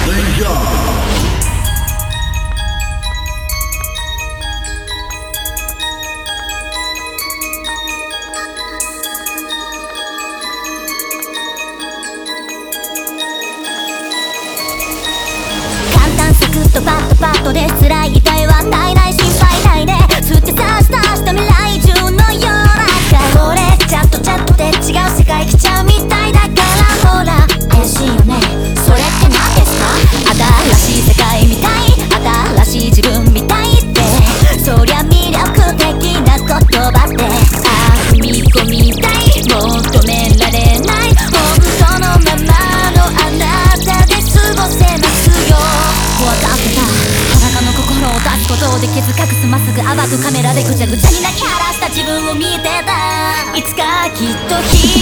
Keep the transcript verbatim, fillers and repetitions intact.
サクッとパッとパッとで辛い痛いはないない心配ないで吸って刺したした未来中のような顔でチャットチャットで違う世界来ちゃうみたいだからほら怪しいよねそれって何ですか新しい世界みたい新しい自分みたいってそりゃ魅力的な言葉ってああ踏み込みたい求められない本当のままのあなたで過ごせますよ怖がってた裸の心を出すことで傷隠すまっすぐ暴くカメラでぐちゃぐちゃに泣き晴らした自分を見てたいつかきっと